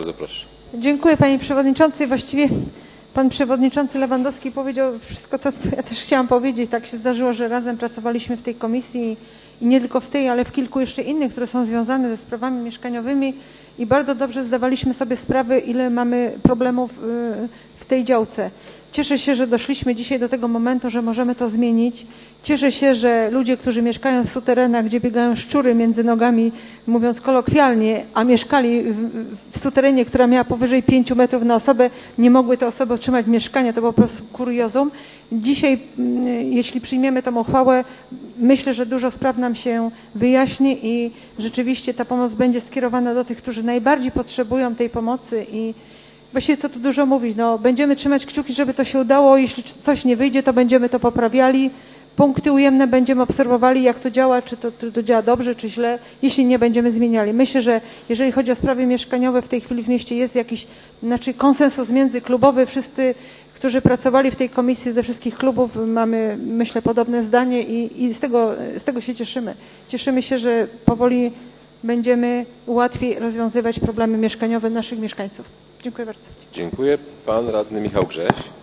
Bardzo proszę. Dziękuję Panie Przewodniczący. Właściwie Pan Przewodniczący Lewandowski powiedział wszystko to, co ja też chciałam powiedzieć. Tak się zdarzyło, że razem pracowaliśmy w tej komisji i nie tylko w tej, ale w kilku jeszcze innych, które są związane ze sprawami mieszkaniowymi i bardzo dobrze zdawaliśmy sobie sprawę, ile mamy problemów w tej działce. Cieszę się, że doszliśmy dzisiaj do tego momentu, że możemy to zmienić. Cieszę się, że ludzie, którzy mieszkają w suterenach, gdzie biegają szczury między nogami, mówiąc kolokwialnie, a mieszkali w suterenie, która miała powyżej 5 metrów na osobę, nie mogły te osoby otrzymać mieszkania. To było po prostu kuriozum. Dzisiaj, jeśli przyjmiemy tę uchwałę, myślę, że dużo spraw nam się wyjaśni i rzeczywiście ta pomoc będzie skierowana do tych, którzy najbardziej potrzebują tej pomocy i właściwie co tu dużo mówić, no będziemy trzymać kciuki, żeby to się udało, jeśli coś nie wyjdzie, to będziemy to poprawiali, punkty ujemne będziemy obserwowali, jak to działa, czy to działa dobrze, czy źle, jeśli nie będziemy zmieniali. Myślę, że jeżeli chodzi o sprawy mieszkaniowe, w tej chwili w mieście jest jakiś, konsensus międzyklubowy, wszyscy, którzy pracowali w tej komisji ze wszystkich klubów, mamy, myślę, podobne zdanie i z tego się cieszymy. Cieszymy się, że powoli będziemy łatwiej rozwiązywać problemy mieszkaniowe naszych mieszkańców. Dziękuję bardzo. Dziękuję. Pan radny Michał Grześ.